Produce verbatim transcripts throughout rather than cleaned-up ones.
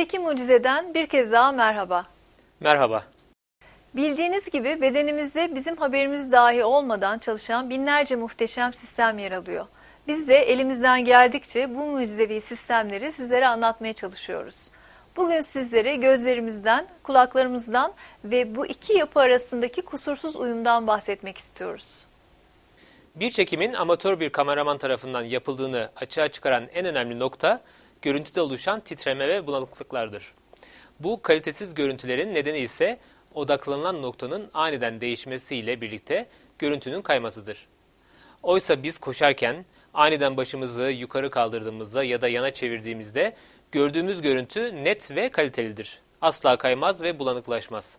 Bizdeki mucizeden bir kez daha merhaba. Merhaba. Bildiğiniz gibi bedenimizde bizim haberimiz dahi olmadan çalışan binlerce muhteşem sistem yer alıyor. Biz de elimizden geldikçe bu mucizevi sistemleri sizlere anlatmaya çalışıyoruz. Bugün sizlere gözlerimizden, kulaklarımızdan ve bu iki yapı arasındaki kusursuz uyumdan bahsetmek istiyoruz. Bir çekimin amatör bir kameraman tarafından yapıldığını açığa çıkaran en önemli nokta, görüntüde oluşan titreme ve bulanıklıklardır. Bu kalitesiz görüntülerin nedeni ise odaklanılan noktanın aniden değişmesiyle birlikte görüntünün kaymasıdır. Oysa biz koşarken aniden başımızı yukarı kaldırdığımızda ya da yana çevirdiğimizde gördüğümüz görüntü net ve kalitelidir. Asla kaymaz ve bulanıklaşmaz.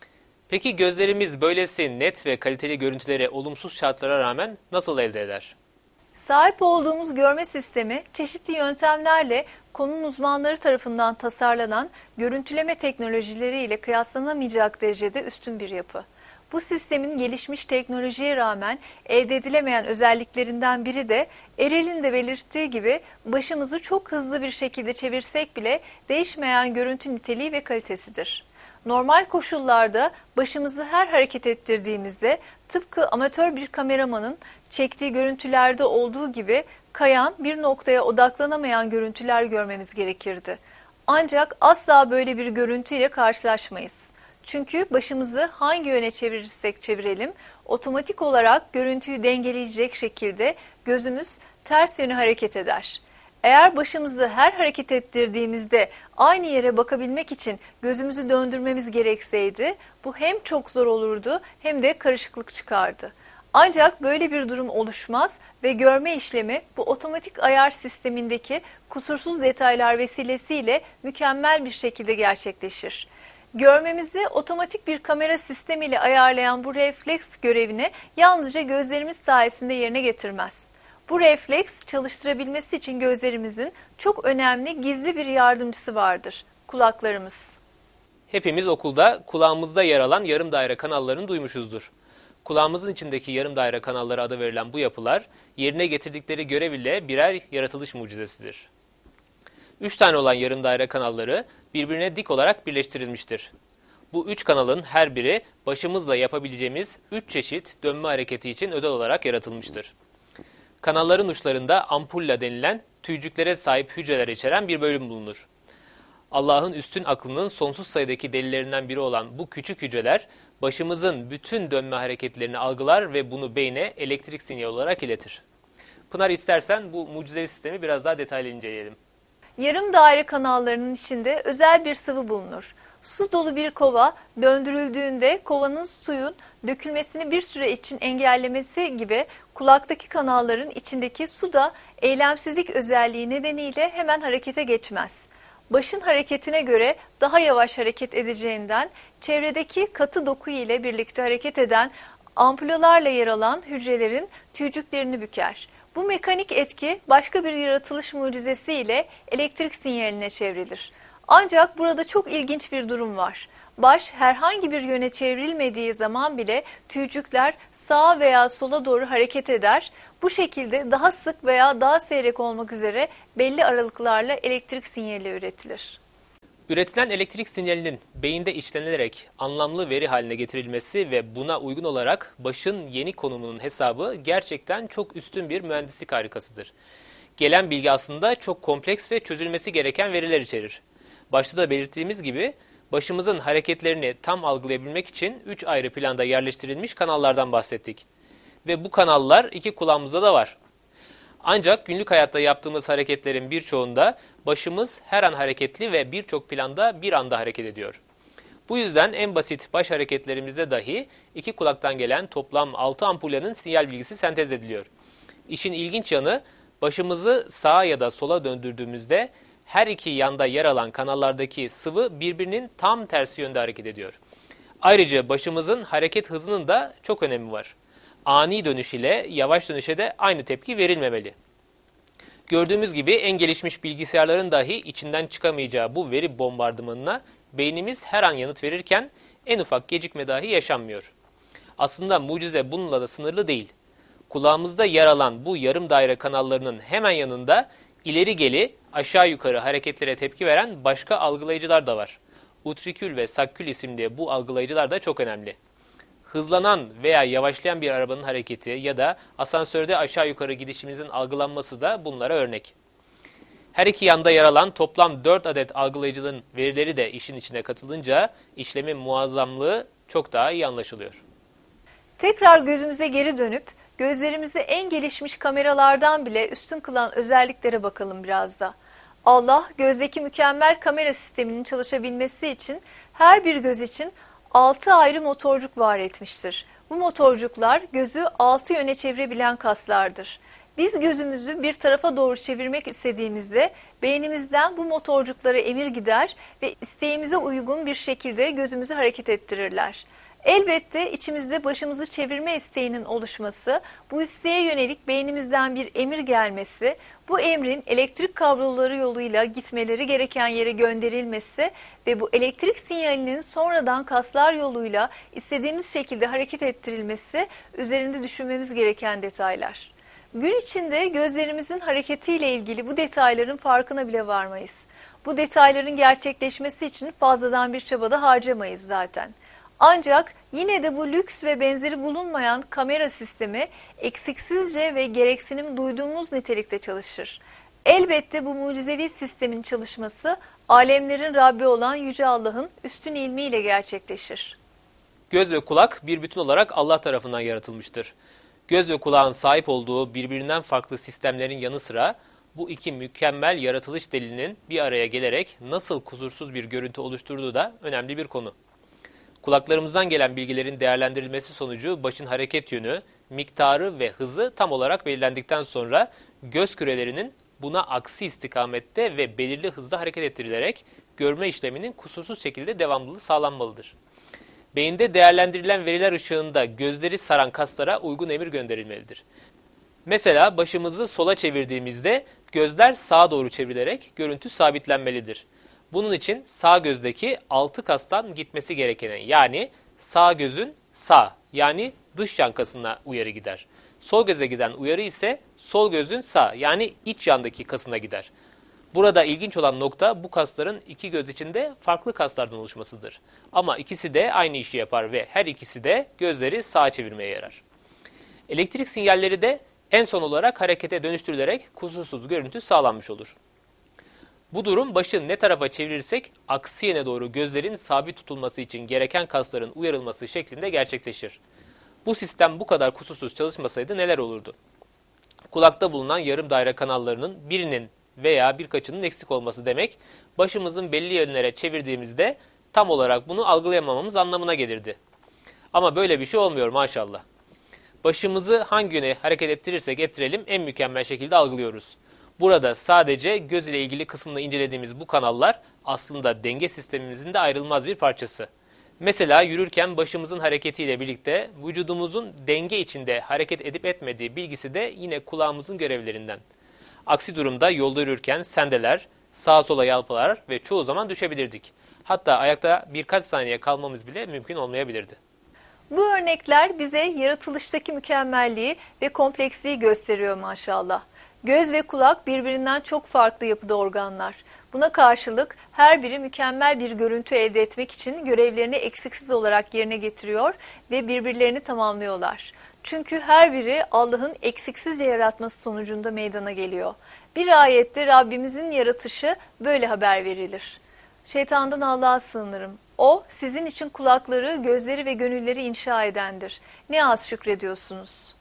Peki gözlerimiz böylesi net ve kaliteli görüntüleri olumsuz şartlara rağmen nasıl elde eder? Sahip olduğumuz görme sistemi çeşitli yöntemlerle konunun uzmanları tarafından tasarlanan görüntüleme teknolojileriyle kıyaslanamayacak derecede üstün bir yapı. Bu sistemin gelişmiş teknolojiye rağmen elde edilemeyen özelliklerinden biri de Erel'in de belirttiği gibi başımızı çok hızlı bir şekilde çevirsek bile değişmeyen görüntü niteliği ve kalitesidir. Normal koşullarda başımızı her hareket ettirdiğimizde tıpkı amatör bir kameramanın çektiği görüntülerde olduğu gibi kayan, bir noktaya odaklanamayan görüntüler görmemiz gerekirdi. Ancak asla böyle bir görüntüyle karşılaşmayız. Çünkü başımızı hangi yöne çevirirsek çevirelim, otomatik olarak görüntüyü dengeleyecek şekilde gözümüz ters yöne hareket eder. Eğer başımızı her hareket ettirdiğimizde aynı yere bakabilmek için gözümüzü döndürmemiz gerekseydi, bu hem çok zor olurdu hem de karışıklık çıkardı. Ancak böyle bir durum oluşmaz ve görme işlemi bu otomatik ayar sistemindeki kusursuz detaylar vesilesiyle mükemmel bir şekilde gerçekleşir. Görmemizi otomatik bir kamera sistemiyle ayarlayan bu refleks görevini yalnızca gözlerimiz sayesinde yerine getirmez. Bu refleks çalıştırabilmesi için gözlerimizin çok önemli gizli bir yardımcısı vardır: kulaklarımız. Hepimiz okulda kulağımızda yer alan yarım daire kanallarını duymuşuzdur. Kulağımızın içindeki yarım daire kanalları adı verilen bu yapılar, yerine getirdikleri görev ile birer yaratılış mucizesidir. Üç tane olan yarım daire kanalları birbirine dik olarak birleştirilmiştir. Bu üç kanalın her biri başımızla yapabileceğimiz üç çeşit dönme hareketi için özel olarak yaratılmıştır. Kanalların uçlarında ampulla denilen tüycüklere sahip hücreler içeren bir bölüm bulunur. Allah'ın üstün aklının sonsuz sayıdaki delillerinden biri olan bu küçük hücreler, başımızın bütün dönme hareketlerini algılar ve bunu beyne elektrik sinyali olarak iletir. Pınar, istersen bu mucizevi sistemi biraz daha detaylı inceleyelim. Yarım daire kanallarının içinde özel bir sıvı bulunur. Su dolu bir kova döndürüldüğünde kovanın suyun dökülmesini bir süre için engellemesi gibi kulaktaki kanalların içindeki su da eylemsizlik özelliği nedeniyle hemen harekete geçmez. Başın hareketine göre daha yavaş hareket edeceğinden çevredeki katı doku ile birlikte hareket eden ampullerle yer alan hücrelerin tüycüklerini büker. Bu mekanik etki başka bir yaratılış mucizesi ile elektrik sinyaline çevrilir. Ancak burada çok ilginç bir durum var. Baş herhangi bir yöne çevrilmediği zaman bile tüycükler sağa veya sola doğru hareket eder. Bu şekilde daha sık veya daha seyrek olmak üzere belli aralıklarla elektrik sinyali üretilir. Üretilen elektrik sinyalinin beyinde işlenilerek anlamlı veri haline getirilmesi ve buna uygun olarak başın yeni konumunun hesabı gerçekten çok üstün bir mühendislik harikasıdır. Gelen bilgi aslında çok kompleks ve çözülmesi gereken veriler içerir. Başta da belirttiğimiz gibi başımızın hareketlerini tam algılayabilmek için üç ayrı planda yerleştirilmiş kanallardan bahsettik. Ve bu kanallar iki kulağımızda da var. Ancak günlük hayatta yaptığımız hareketlerin birçoğunda başımız her an hareketli ve birçok planda bir anda hareket ediyor. Bu yüzden en basit baş hareketlerimizde dahi iki kulaktan gelen toplam altı ampullenin sinyal bilgisi sentez ediliyor. İşin ilginç yanı, başımızı sağa ya da sola döndürdüğümüzde her iki yanda yer alan kanallardaki sıvı birbirinin tam tersi yönde hareket ediyor. Ayrıca başımızın hareket hızının da çok önemi var. Ani dönüş ile yavaş dönüşe de aynı tepki verilmemeli. Gördüğümüz gibi en gelişmiş bilgisayarların dahi içinden çıkamayacağı bu veri bombardımanına beynimiz her an yanıt verirken en ufak gecikme dahi yaşanmıyor. Aslında mucize bununla da sınırlı değil. Kulağımızda yer alan bu yarım daire kanallarının hemen yanında İleri geli, aşağı yukarı hareketlere tepki veren başka algılayıcılar da var. Utrikül ve sakkül isimli bu algılayıcılar da çok önemli. Hızlanan veya yavaşlayan bir arabanın hareketi ya da asansörde aşağı yukarı gidişimizin algılanması da bunlara örnek. Her iki yanda yer alan toplam dört adet algılayıcının verileri de işin içine katılınca işlemin muazzamlığı çok daha iyi anlaşılıyor. Tekrar gözümüze geri dönüp gözlerimizi en gelişmiş kameralardan bile üstün kılan özelliklere bakalım biraz da. Allah gözdeki mükemmel kamera sisteminin çalışabilmesi için her bir göz için altı ayrı motorcuk var etmiştir. Bu motorcuklar gözü altı yöne çevirebilen kaslardır. Biz gözümüzü bir tarafa doğru çevirmek istediğimizde beynimizden bu motorcuklara emir gider ve isteğimize uygun bir şekilde gözümüzü hareket ettirirler. Elbette içimizde başımızı çevirme isteğinin oluşması, bu isteğe yönelik beynimizden bir emir gelmesi, bu emrin elektrik kabloları yoluyla gitmeleri gereken yere gönderilmesi ve bu elektrik sinyalinin sonradan kaslar yoluyla istediğimiz şekilde hareket ettirilmesi üzerinde düşünmemiz gereken detaylar. Gün içinde gözlerimizin hareketiyle ilgili bu detayların farkına bile varmayız. Bu detayların gerçekleşmesi için fazladan bir çaba da harcamayız zaten. Ancak yine de bu lüks ve benzeri bulunmayan kamera sistemi eksiksizce ve gereksinim duyduğumuz nitelikte çalışır. Elbette bu mucizevi sistemin çalışması alemlerin Rabbi olan Yüce Allah'ın üstün ilmiyle gerçekleşir. Göz ve kulak bir bütün olarak Allah tarafından yaratılmıştır. Göz ve kulağın sahip olduğu birbirinden farklı sistemlerin yanı sıra bu iki mükemmel yaratılış delilinin bir araya gelerek nasıl kusursuz bir görüntü oluşturduğu da önemli bir konu. Kulaklarımızdan gelen bilgilerin değerlendirilmesi sonucu başın hareket yönü, miktarı ve hızı tam olarak belirlendikten sonra göz kürelerinin buna aksi istikamette ve belirli hızda hareket ettirilerek görme işleminin kusursuz şekilde devamlılığı sağlanmalıdır. Beyinde değerlendirilen veriler ışığında gözleri saran kaslara uygun emir gönderilmelidir. Mesela başımızı sola çevirdiğimizde gözler sağa doğru çevrilerek görüntü sabitlenmelidir. Bunun için sağ gözdeki altı kastan gitmesi gerekene yani sağ gözün sağ yani dış yan kasına uyarı gider. Sol göze giden uyarı ise sol gözün sağ yani iç yandaki kasına gider. Burada ilginç olan nokta bu kasların iki göz içinde farklı kaslardan oluşmasıdır. Ama ikisi de aynı işi yapar ve her ikisi de gözleri sağa çevirmeye yarar. Elektrik sinyalleri de en son olarak harekete dönüştürülerek kusursuz görüntü sağlanmış olur. Bu durum başı ne tarafa çevirirsek aksi yöne doğru gözlerin sabit tutulması için gereken kasların uyarılması şeklinde gerçekleşir. Bu sistem bu kadar kusursuz çalışmasaydı neler olurdu? Kulakta bulunan yarım daire kanallarının birinin veya birkaçının eksik olması demek, başımızın belli yönlere çevirdiğimizde tam olarak bunu algılayamamamız anlamına gelirdi. Ama böyle bir şey olmuyor maşallah. Başımızı hangi yöne hareket ettirirsek ettirelim en mükemmel şekilde algılıyoruz. Burada sadece göz ile ilgili kısmını incelediğimiz bu kanallar aslında denge sistemimizin de ayrılmaz bir parçası. Mesela yürürken başımızın hareketiyle birlikte vücudumuzun denge içinde hareket edip etmediği bilgisi de yine kulağımızın görevlerinden. Aksi durumda yolda yürürken sendeler, sağa sola yalpalar ve çoğu zaman düşebilirdik. Hatta ayakta birkaç saniye kalmamız bile mümkün olmayabilirdi. Bu örnekler bize yaratılıştaki mükemmelliği ve kompleksliği gösteriyor maşallah. Göz ve kulak birbirinden çok farklı yapıda organlar. Buna karşılık her biri mükemmel bir görüntü elde etmek için görevlerini eksiksiz olarak yerine getiriyor ve birbirlerini tamamlıyorlar. Çünkü her biri Allah'ın eksiksizce yaratması sonucunda meydana geliyor. Bir ayette Rabbimizin yaratışı böyle haber verilir. Şeytandan Allah'a sığınırım. O sizin için kulakları, gözleri ve gönülleri inşa edendir. Ne az şükrediyorsunuz.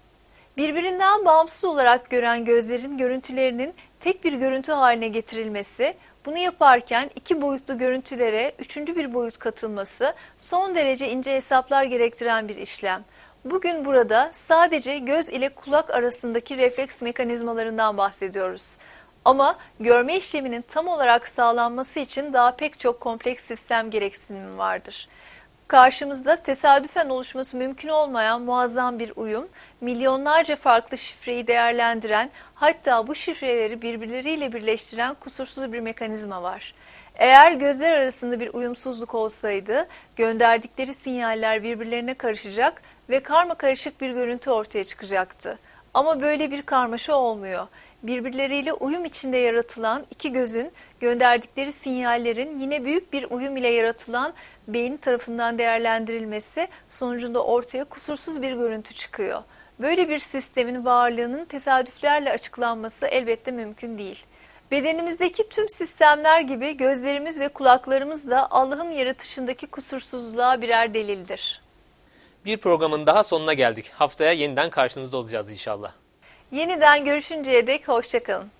Birbirinden bağımsız olarak gören gözlerin görüntülerinin tek bir görüntü haline getirilmesi, bunu yaparken iki boyutlu görüntülere üçüncü bir boyut katılması son derece ince hesaplar gerektiren bir işlem. Bugün burada sadece göz ile kulak arasındaki refleks mekanizmalarından bahsediyoruz. Ama görme işleminin tam olarak sağlanması için daha pek çok kompleks sistem gereksinimi vardır. Karşımızda tesadüfen oluşması mümkün olmayan muazzam bir uyum, milyonlarca farklı şifreyi değerlendiren, hatta bu şifreleri birbirleriyle birleştiren kusursuz bir mekanizma var. Eğer gözler arasında bir uyumsuzluk olsaydı, gönderdikleri sinyaller birbirlerine karışacak ve karmakarışık bir görüntü ortaya çıkacaktı. Ama böyle bir karmaşa olmuyor. birbirleriyle uyum içinde yaratılan iki gözün gönderdikleri sinyallerin yine büyük bir uyum ile yaratılan beyin tarafından değerlendirilmesi sonucunda ortaya kusursuz bir görüntü çıkıyor. Böyle bir sistemin varlığının tesadüflerle açıklanması elbette mümkün değil. Bedenimizdeki tüm sistemler gibi gözlerimiz ve kulaklarımız da Allah'ın yaratışındaki kusursuzluğa birer delildir. Bir programın daha sonuna geldik. Haftaya yeniden karşınızda olacağız inşallah. Yeniden görüşünceye dek hoşça kalın.